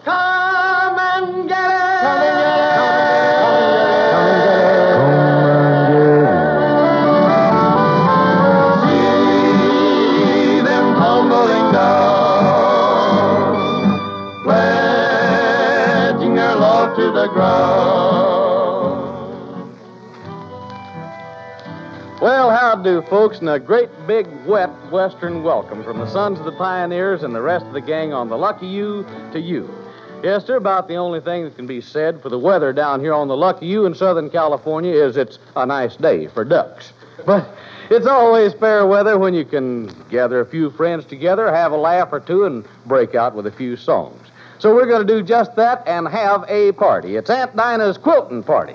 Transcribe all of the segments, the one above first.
Come and get it! Come and get it! See them tumbling down, pledging their love to the ground. Well, how do, folks, and a great big wet western welcome from the Sons of the Pioneers and the rest of the gang on the Lucky U to you. Yes, sir, about the only thing that can be said for the weather down here on the Lucky U in Southern California is it's a nice day for ducks. But it's always fair weather when you can gather a few friends together, have a laugh or two, and break out with a few songs. So we're going to do just that and have a party. It's Aunt Dinah's quilting party.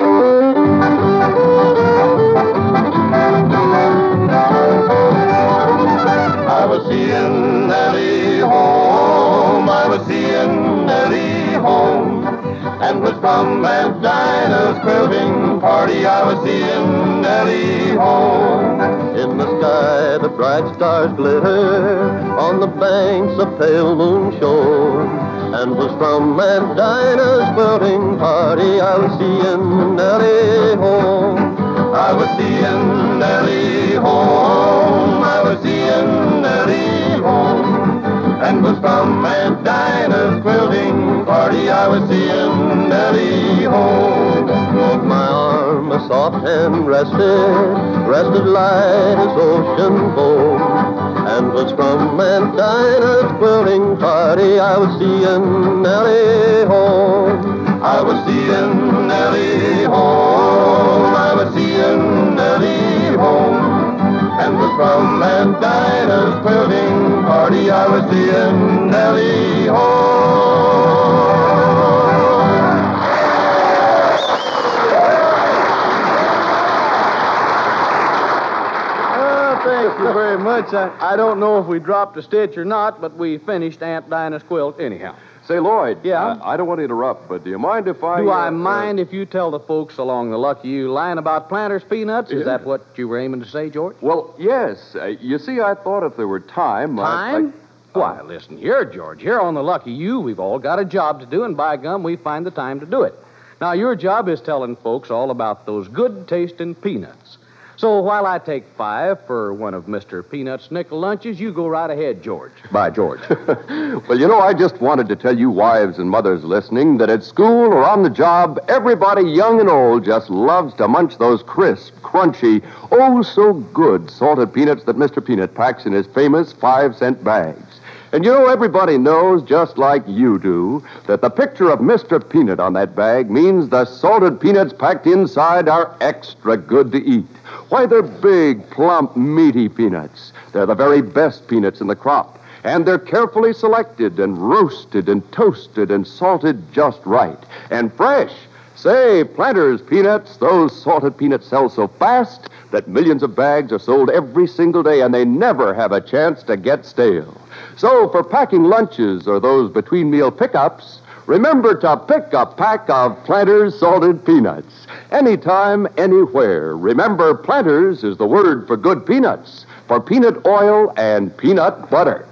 I was seeing Nellie home, I was seeing Nellie home, and was from Aunt Dinah's quilting party. I was seeing Nellie home. In the sky the bright stars glitter, on the banks a pale moon shone, and was from Aunt Dinah's quilting party. I was seeing Nellie home. I was seeing Nellie home, I was seeing Nellie home, and was from Aunt Dinah's quilting party. I was seeing Nellie home. Of my arm a soft hand rested light as ocean foam, and was from Aunt Dinah's quilting party. I was seeing Nellie home. I was seeing Nellie home, I was seeing Nellie home, and was from Aunt Dinah's quilting party. I was seeing Nellie home. Thank you very much. I don't know if we dropped a stitch or not, but we finished Aunt Dinah's quilt anyhow. Say, Lloyd. Yeah? I don't want to interrupt, but do you mind if I... Do I mind if you tell the folks along the Lucky U line about Planters Peanuts? Is that what you were aiming to say, George? Well, yes. You see, I thought if there were time... Time? Why, listen here, George. Here on the Lucky U, we've all got a job to do, and by gum, we find the time to do it. Now, your job is telling folks all about those good-tasting peanuts. So while I take 5 for one of Mr. Peanut's nickel lunches, you go right ahead, George. Bye, George. Well, you know, I just wanted to tell you wives and mothers listening that at school or on the job, everybody, young and old, just loves to munch those crisp, crunchy, oh-so-good salted peanuts that Mr. Peanut packs in his famous 5-cent bags. And you know, everybody knows, just like you do, that the picture of Mr. Peanut on that bag means the salted peanuts packed inside are extra good to eat. Why, they're big, plump, meaty peanuts. They're the very best peanuts in the crop. And they're carefully selected and roasted and toasted and salted just right. And fresh. Say, Planters Peanuts, those salted peanuts sell so fast that millions of bags are sold every single day, and they never have a chance to get stale. So for packing lunches or those between-meal pickups, remember to pick a pack of Planters salted peanuts. Anytime, anywhere. Remember, Planters is the word for good peanuts, for peanut oil and peanut butter.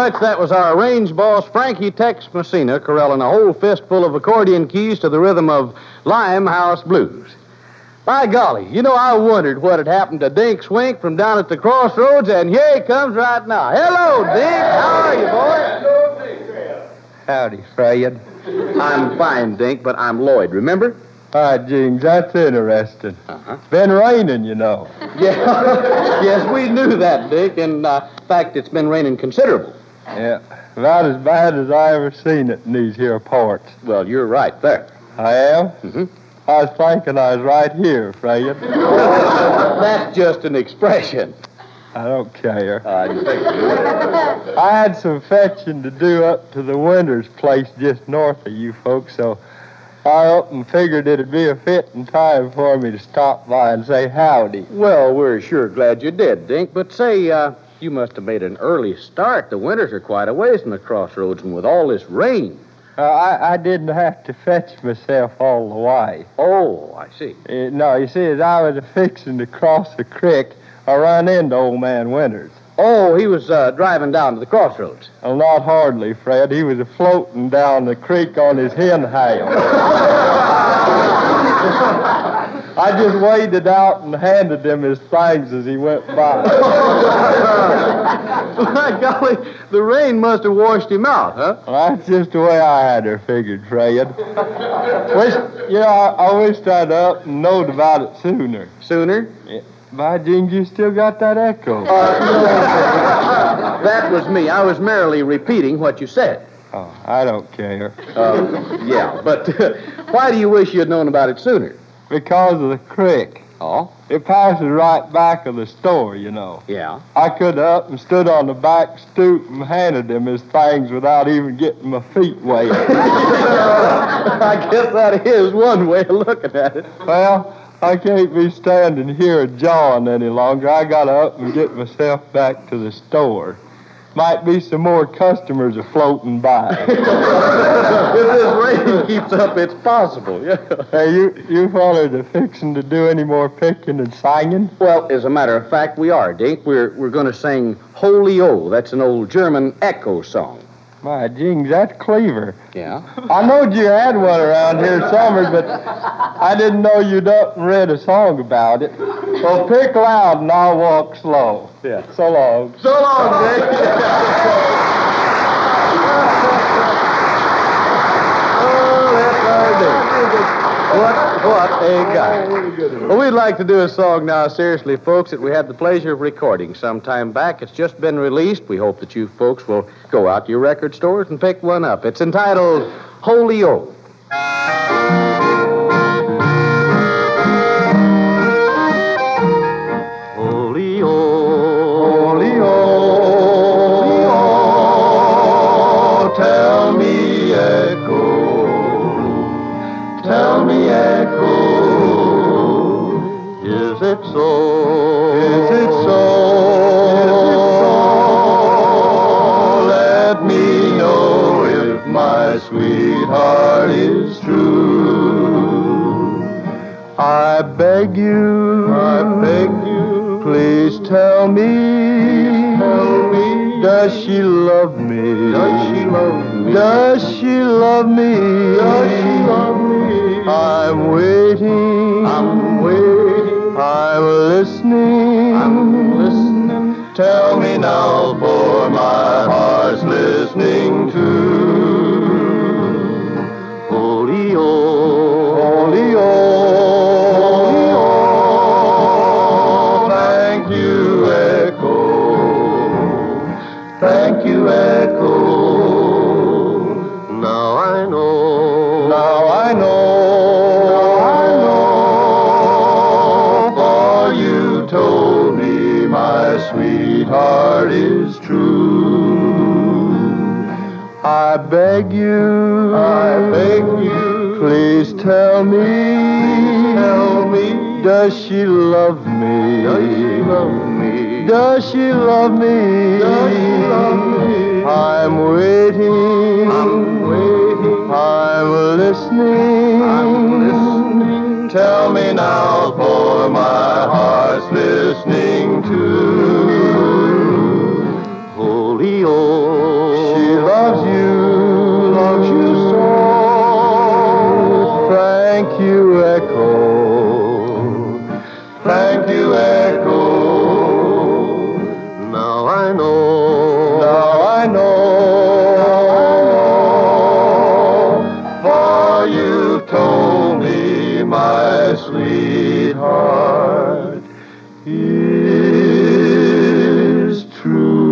much. That was our range boss, Frankie Tex Messina, corralling a whole fistful of accordion keys to the rhythm of Limehouse Blues. By golly, I wondered what had happened to Dink Swink from down at the crossroads, and here he comes right now. Hello, Dink. How are you, boy? Howdy, Fred. I'm fine, Dink, but I'm Lloyd, remember? Hi, Jings. That's interesting. Uh-huh. It's been raining, Yeah. Yes, we knew that, Dick. In fact, it's been raining considerable. Yeah. About as bad as I ever seen it in these here parts. Well, you're right there. I am? Mm-hmm. I was thinking I was right here, Fred. That's just an expression. I don't care. I had some fetching to do up to the Winters place just north of you folks, so I up and figured it'd be a fitting time for me to stop by and say howdy. Well, we're sure glad you did, Dink. But say, you must have made an early start. The Winters are quite a ways from the crossroads, and with all this rain. I didn't have to fetch myself all the way. Oh, I see. No, you see, as I was fixing to cross the creek, I run into old man Winters. Oh, he was driving down to the crossroads. Well, not hardly, Fred. He was floating down the creek on his hen hail. I just waded out and handed him his things as he went by. My golly, the rain must have washed him out, huh? Well, that's just the way I had her figured, Fred. I wished I'd up and knowed about it sooner. Sooner? Yeah. By Jings, you still got that echo. That was me. I was merely repeating what you said. Oh, I don't care. Yeah, but why do you wish you'd known about it sooner? Because of the creek. Oh? It passes right back of the store, Yeah. I could have up and stood on the back stoop and handed him his things without even getting my feet wet. I guess that is one way of looking at it. Well, I can't be standing here jawing any longer. I gotta up and get myself back to the store. Might be some more customers are floating by. If this rain keeps up, it's possible. Yeah. Hey, you fellas are fixing to do any more picking and singing? Well, as a matter of fact, we are, Dink. We're going to sing Holy O. That's an old German echo song. My Jings, that's clever. Yeah? I knowed you had one around here somewhere, but I didn't know you'd up and read a song about it. Well, pick loud and I'll walk slow. Yeah. So long. So long, Dick. Oh, that's our Dick. What a guy. Well, we'd like to do a song now, seriously, folks, that we had the pleasure of recording some time back. It's just been released. We hope that you folks will go out to your record stores and pick one up. It's entitled Holy O. Holy O, Holy O, tell me, echo, is it so? is it so? Let me know if my sweetheart is true. I beg you, please tell me, does she love me? Does she love me? Does she love me? Does she love me? I'm waiting, I'm waiting, I'm listening. I'm listening. Tell me now, for my heart's listening too. Holy O, Holy O, thank you, echo. Thank you, echo. now I know. now I know, For you told me my sweetheart is true. I beg you, Please tell me, does she love me? does she love me? Does she love me? Does she love me? I'm waiting, I'm waiting, I'm listening. I'm listening. Tell me now, for my heart's listening too. Holy O, heart is true.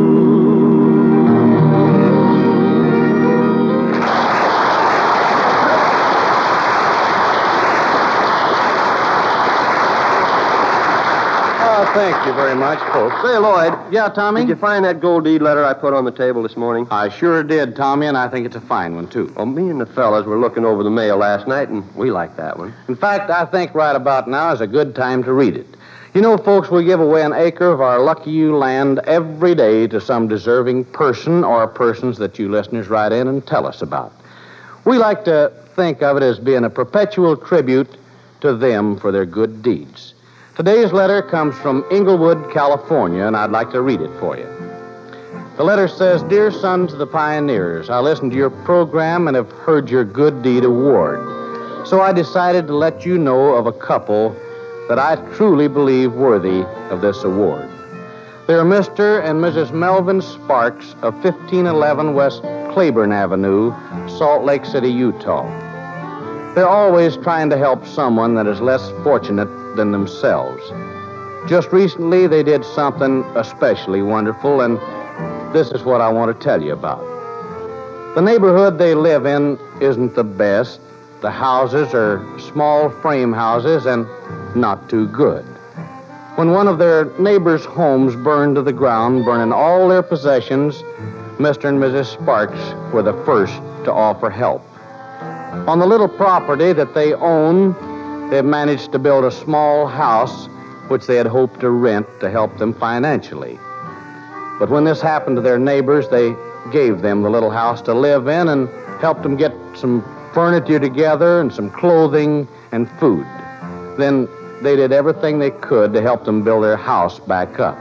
Thank you very much, folks. Say, Lloyd. Yeah, Tommy? Did you find that gold deed letter I put on the table this morning? I sure did, Tommy, and I think it's a fine one, too. Well, me and the fellas were looking over the mail last night, and we like that one. In fact, I think right about now is a good time to read it. You know, folks, we give away an acre of our Lucky You land every day to some deserving person or persons that you listeners write in and tell us about. We like to think of it as being a perpetual tribute to them for their good deeds. Today's letter comes from Inglewood, California, and I'd like to read it for you. The letter says, Dear Sons of the Pioneers, I listened to your program and have heard your Good Deed Award. So I decided to let you know of a couple that I truly believe worthy of this award. They're Mr. and Mrs. Melvin Sparks of 1511 West Claiborne Avenue, Salt Lake City, Utah. They're always trying to help someone that is less fortunate than themselves. Just recently, they did something especially wonderful, and this is what I want to tell you about. The neighborhood they live in isn't the best. The houses are small frame houses and not too good. When one of their neighbors' homes burned to the ground, burning all their possessions, Mr. and Mrs. Sparks were the first to offer help. On the little property that they own, they've managed to build a small house which they had hoped to rent to help them financially. But when this happened to their neighbors, they gave them the little house to live in and helped them get some furniture together and some clothing and food. Then they did everything they could to help them build their house back up.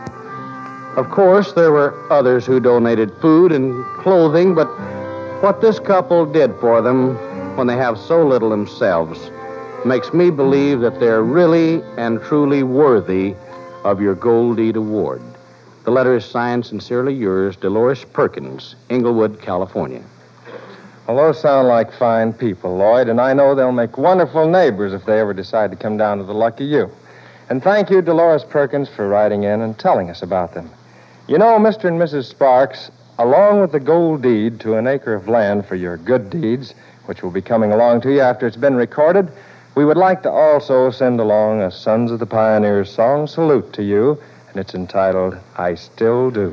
Of course, there were others who donated food and clothing, but what this couple did for them when they have so little themselves makes me believe that they're really and truly worthy of your Gold Deed Award. The letter is signed, Sincerely yours, Dolores Perkins, Inglewood, California. Well, those sound like fine people, Lloyd, and I know they'll make wonderful neighbors if they ever decide to come down to the Lucky You. And thank you, Dolores Perkins, for writing in and telling us about them. You know, Mr. and Mrs. Sparks, along with the gold deed to an acre of land for your good deeds, which will be coming along to you after it's been recorded, we would like to also send along a Sons of the Pioneers song salute to you, and it's entitled, I Still Do.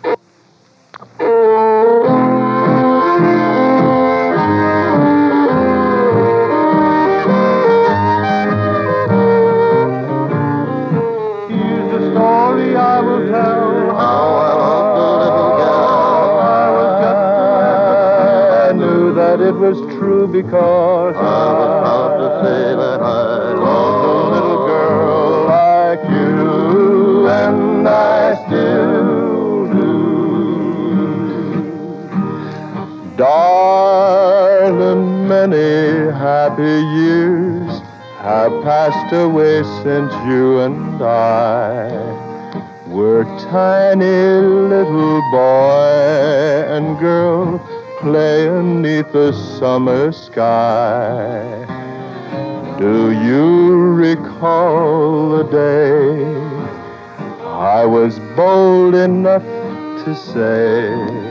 Here's the story I will tell, how I loved the little gal. I was just I knew that it was true because I was proud to say that I loved a little girl like you, and I still do. Darling, many happy years have passed away since you and I were tiny little boy and girl playing neath the summer sky. Do you recall the day I was bold enough to say,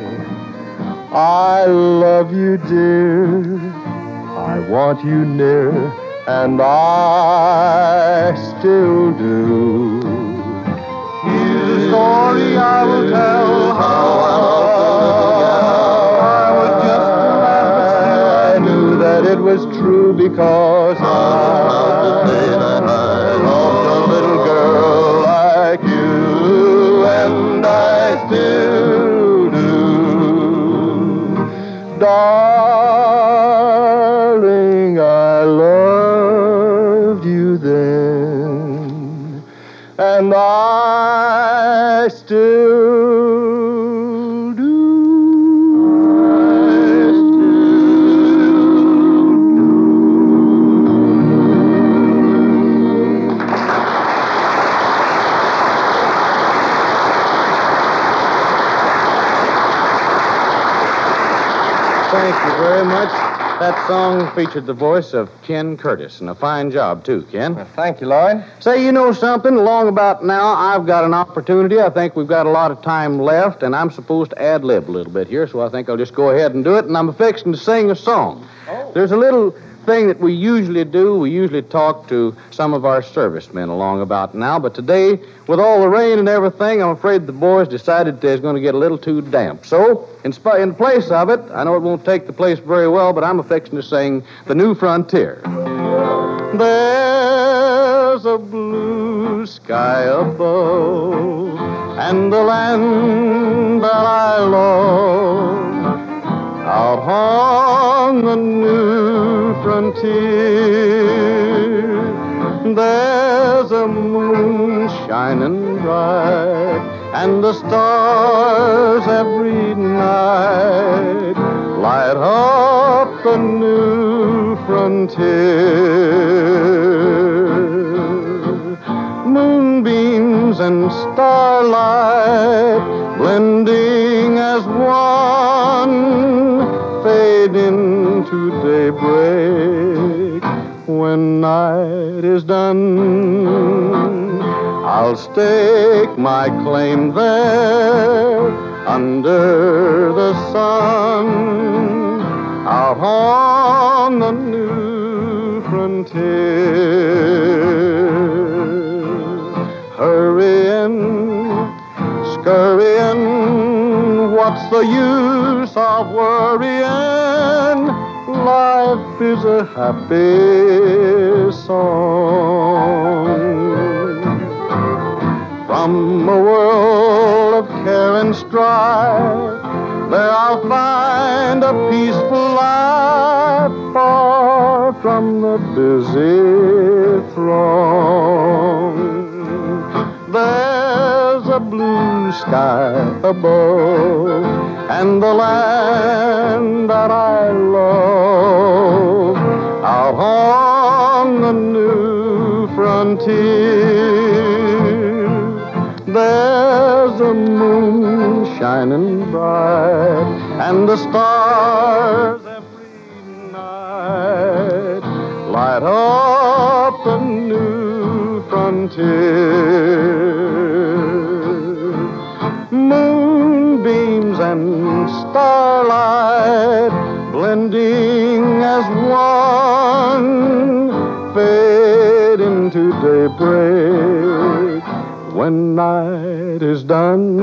I love you, dear, I want you near, and I still do. Here's the story I will tell, how I loved the little gal. I was just a lad, but still I knew that it was true because I was proud to say that I loved a little girl like you, and I still do. Darling, I loved you then, and I still do. Thank you very much. That song featured the voice of Ken Curtis, and a fine job, too, Ken. Well, thank you, Lloyd. Say, you know something? Along about now, I've got an opportunity. I think we've got a lot of time left, and I'm supposed to ad-lib a little bit here, so I think I'll just go ahead and do it, and I'm fixing to sing a song. Oh. There's a little thing that we usually do. We usually talk to some of our servicemen along about now, but today, with all the rain and everything, I'm afraid the boys decided they're going to get a little too damp. So, in place of it, I know it won't take the place very well, but I'm a-fixing to sing The New Frontier. There's a blue sky above, and the land that I love, out on the new frontier. There's a moon shining bright, and the stars every night light up the new frontier. Moonbeams and starlight blending as one fade into daybreak. When night is done, I'll stake my claim there under the sun, out on the new frontier. Hurrying, scurrying, what's the use of worrying? Life is a happy song. From a world of care and strife, there I'll find a peaceful life, far from the busy throng. There's a blue sky above, and the land that I love, out on the new frontier. There's a moon shining bright, and the stars every night light up the new frontier. Moonbeams and starlight blending as one fade into daybreak. When night is done,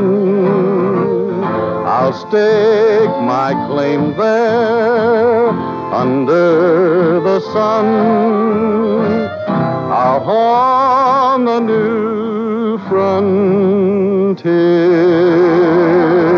I'll stake my claim there under the sun, out on the new frontier.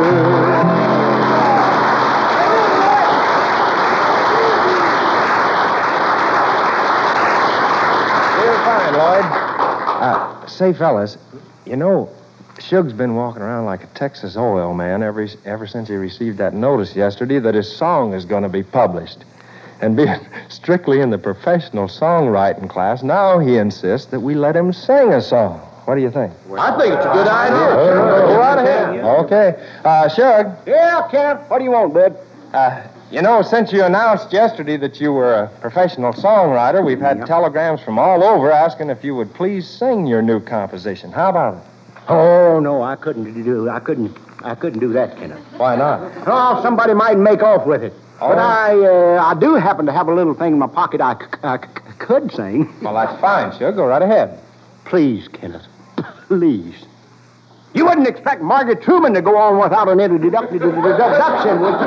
Say, fellas, you know, Shug's been walking around like a Texas oil man ever since he received that notice yesterday that his song is going to be published. And being strictly in the professional songwriting class, now he insists that we let him sing a song. What do you think? I think it's a good idea. Go right ahead. Okay. Shug. Yeah, Kent. What do you want, bud? You know, since you announced yesterday that you were a professional songwriter, we've had telegrams from all over asking if you would please sing your new composition. How about it? Oh, no, I couldn't do that, Kenneth. Why not? Oh, somebody might make off with it. Oh. But I do happen to have a little thing in my pocket I could sing. Well, that's fine, Shug. Go right ahead. Please, Kenneth. Please. You wouldn't expect Margaret Truman to go on without an introduction, would you?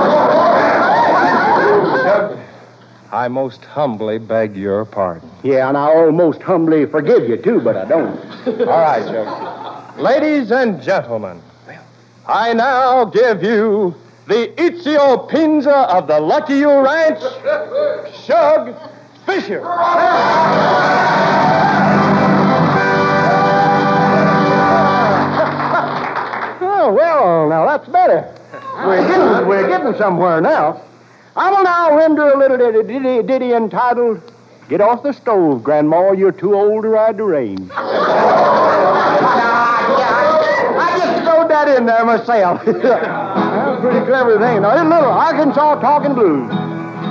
I most humbly beg your pardon. Yeah, and I almost humbly forgive you, too, but I don't. All right, Shug. Ladies and gentlemen, I now give you the Itzio Pinza of the Lucky You Ranch, Shug Fisher. Oh, well, now that's better. We're getting somewhere now. I will now render a little ditty entitled, Get Off the Stove, Grandma, You're Too Old to Ride the Range. I just throwed that in there myself. That's a pretty clever thing. Now, this little Arkansas talking blues.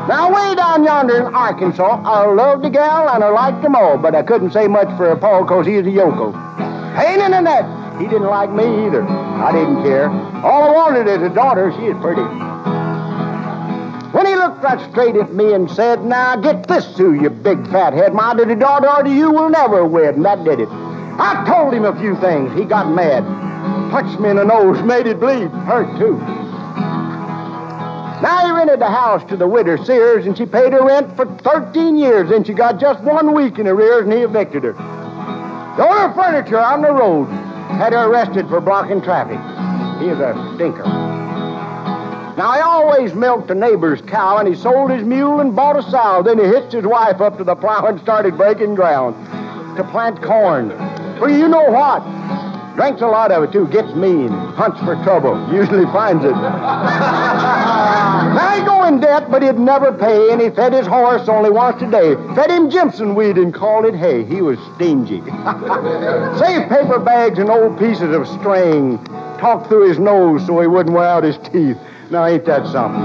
Now, way down yonder in Arkansas, I loved the gal and I liked them all, but I couldn't say much for her pa because he was a yokel. Pain in the neck. He didn't like me either. I didn't care. All I wanted is a daughter. She is pretty. When he looked right straight at me and said, "Now get this through, you big fat head. My little daughter or you will never wed," and that did it. I told him a few things. He got mad. Punched me in the nose, made it bleed. Hurt, too. Now he rented the house to the widow Sears, and she paid her rent for 13 years. Then she got just 1 week in arrears, and he evicted her. Stole her furniture on the road. Had her arrested for blocking traffic. He is a stinker. Now, he always milked a neighbor's cow, and he sold his mule and bought a sow. Then he hitched his wife up to the plow and started breaking ground to plant corn. For you know what? Drinks a lot of it, too. Gets mean. Hunts for trouble. Usually finds it. Now, he go in debt, but he'd never pay, and he fed his horse only once a day. Fed him Jimson weed and called it hay. He was stingy. Saved paper bags and old pieces of string. Talked through his nose so he wouldn't wear out his teeth. Now, ain't that something?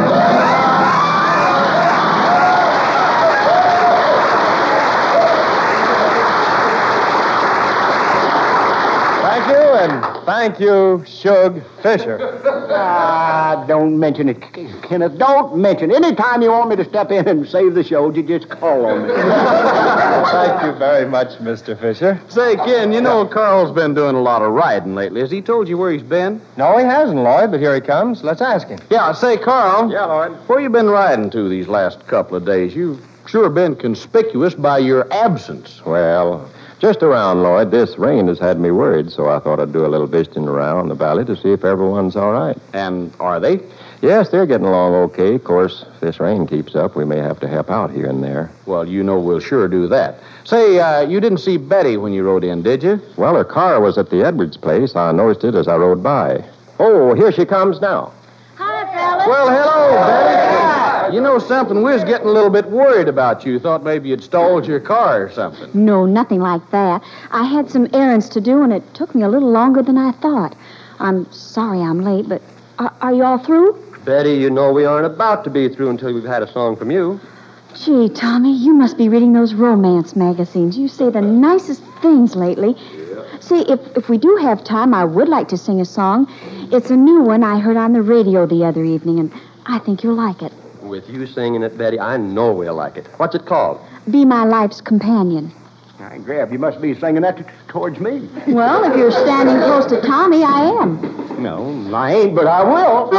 Thank you, Shug Fisher. Don't mention it, Kenneth. Don't mention it. Anytime you want me to step in and save the show, you just call on me. Thank you very much, Mr. Fisher. Say, Ken, you know Carl's been doing a lot of riding lately. Has he told you where he's been? No, he hasn't, Lloyd, but here he comes. Let's ask him. Yeah, say, Carl. Yeah, Lloyd. Where you been riding to these last couple of days? You've sure been conspicuous by your absence. Well, just around, Lloyd. This rain has had me worried, so I thought I'd do a little visiting around the valley to see if everyone's all right. And are they? Yes, they're getting along okay. Of course, if this rain keeps up, we may have to help out here and there. Well, you know we'll sure do that. Say, you didn't see Betty when you rode in, did you? Well, her car was at the Edwards place. I noticed it as I rode by. Oh, here she comes now. Hi, fellas. Well, hello, Betty. You know something? We was getting a little bit worried about you. Thought maybe you'd stalled your car or something. No, nothing like that. I had some errands to do, and it took me a little longer than I thought. I'm sorry I'm late, but are you all through? Betty, you know we aren't about to be through until we've had a song from you. Gee, Tommy, you must be reading those romance magazines. You say the nicest things lately. See, if we do have time, I would like to sing a song. It's a new one I heard on the radio the other evening, and I think you'll like it. With you singing it, Betty, I know we'll like it. What's it called? Be My Life's Companion. I grab, you must be singing that towards me. Well, if you're standing close to Tommy, I am. No, I ain't, but I will.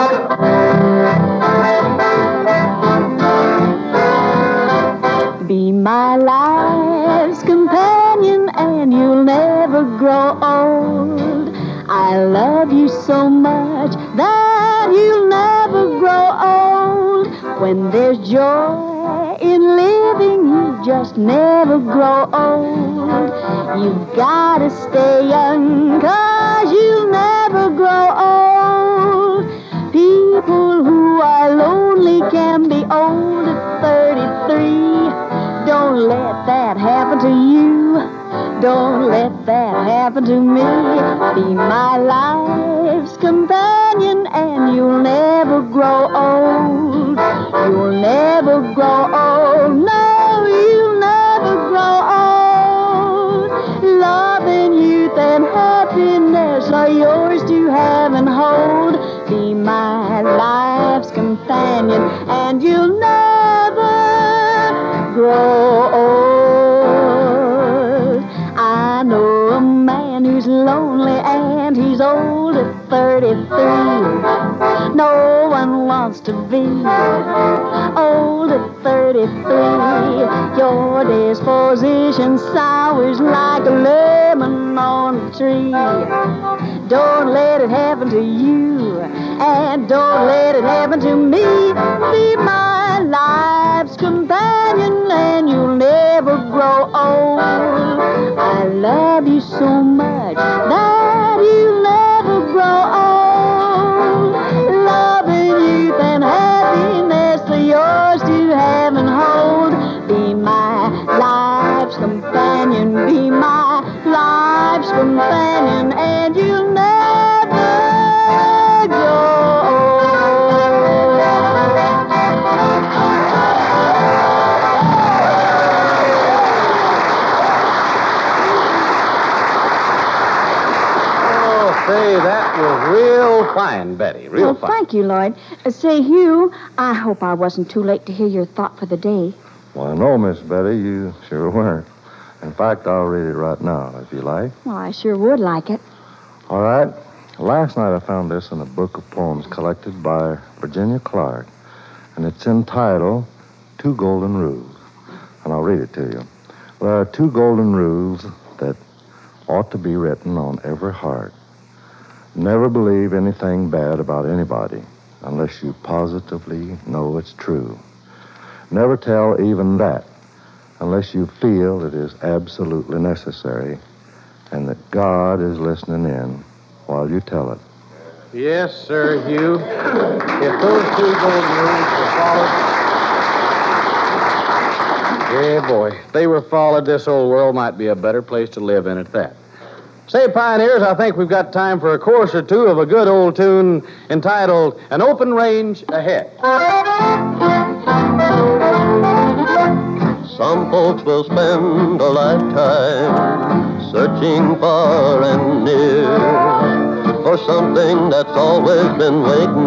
Be my life's companion and you'll never grow old. I love you so much that you'll never grow old. When there's joy in living, you just never grow old. You've got to stay young 'cause you'll never grow old. People who are lonely can be old at 33. Don't let that happen to you. Don't let that happen to me. Be my life's companion and you'll never grow old. You'll never grow old. No, you'll never grow old. Love and youth and happiness are yours to have and hold. Be my life's companion and you'll never grow old. I know a man who's lonely and he's old at 33. No one wants to be old at 33. Your disposition sours like a lemon on a tree. Don't let it happen to you, and don't let it happen to me. Be my life's companion, and you'll never grow old. I love you so much that you'll never grow old. Love and youth and happiness are yours to have and hold. Be my life's companion, be my life's companion, and you'll never grow old. say that was real fine, Betty. Real fine. Thank you, Lloyd. Say, Hugh, I hope I wasn't too late to hear your thought for the day. Well, no, Miss Betty, you sure weren't. In fact, I'll read it right now, if you like. Well, I sure would like it. All right. Last night I found this in a book of poems collected by Virginia Clark, and it's entitled Two Golden Rules. And I'll read it to you. There are 2 golden rules that ought to be written on every heart. Never believe anything bad about anybody unless you positively know it's true. Never tell even that unless you feel it is absolutely necessary and that God is listening in while you tell it. Yes, sir, Hugh. If those 2 golden rules were followed... Yeah, boy. If they were followed, this old world might be a better place to live in at that. Say, pioneers, I think we've got time for a chorus or 2 of a good old tune entitled An Open Range Ahead. Some folks will spend a lifetime searching far and near for something that's always been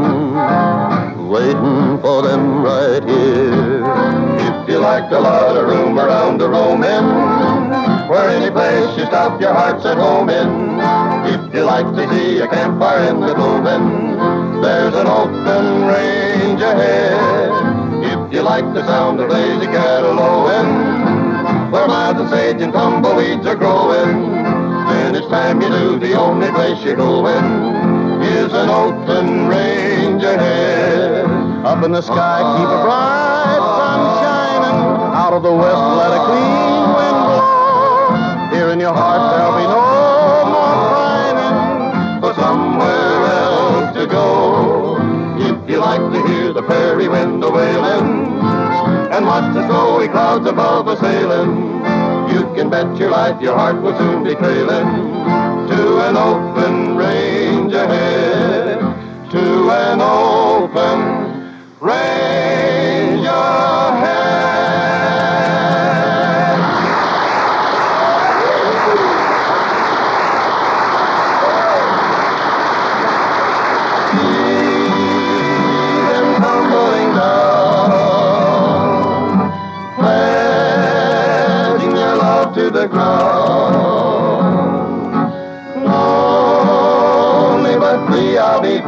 waiting for them right here. If you like a lot of room around to roam in, where any place you stop your heart's at home in. If you like to see a campfire in the gloaming, there's an open range ahead. If you like the sound of lazy cattle lowing, where miles of sage and tumbleweeds are growing, then it's time you knew the only place you're going is an open range ahead. Up in the sky, keep a bright sun shining. Out of the west, let a clean wind blow. Here in your heart, there'll be no more pining for somewhere else to go. If you like to hear the prairie wind a-wailing and watch the snowy clouds above a sailing, you can bet your life your heart will soon be trailing to an open range ahead, to an open range ahead. See them tumbling down, pledging their love to the ground. Lonely but free I'll be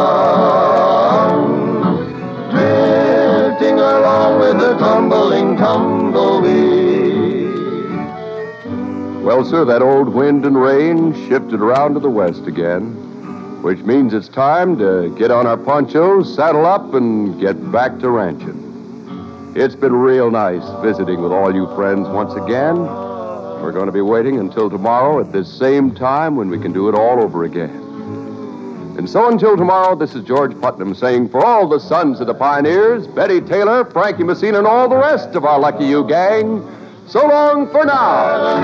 found, drifting along with the tumbling tumbleweed. Well, sir, that old wind and rain shifted around to the west again, which means it's time to get on our ponchos, saddle up, and get back to ranching. It's been real nice visiting with all you friends once again. We're going to be waiting until tomorrow at this same time when we can do it all over again. And so until tomorrow, this is George Putnam saying for all the sons of the pioneers, Betty Taylor, Frankie Messina, and all the rest of our Lucky You gang, so long for now.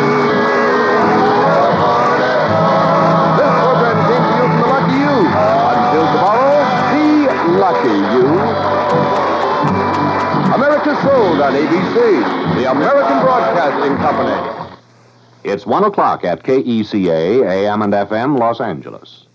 This program came to you from the Lucky You. Until tomorrow, be lucky, you. America Sold on ABC, the American Broadcasting Company. It's 1 o'clock at KECA, AM and FM, Los Angeles.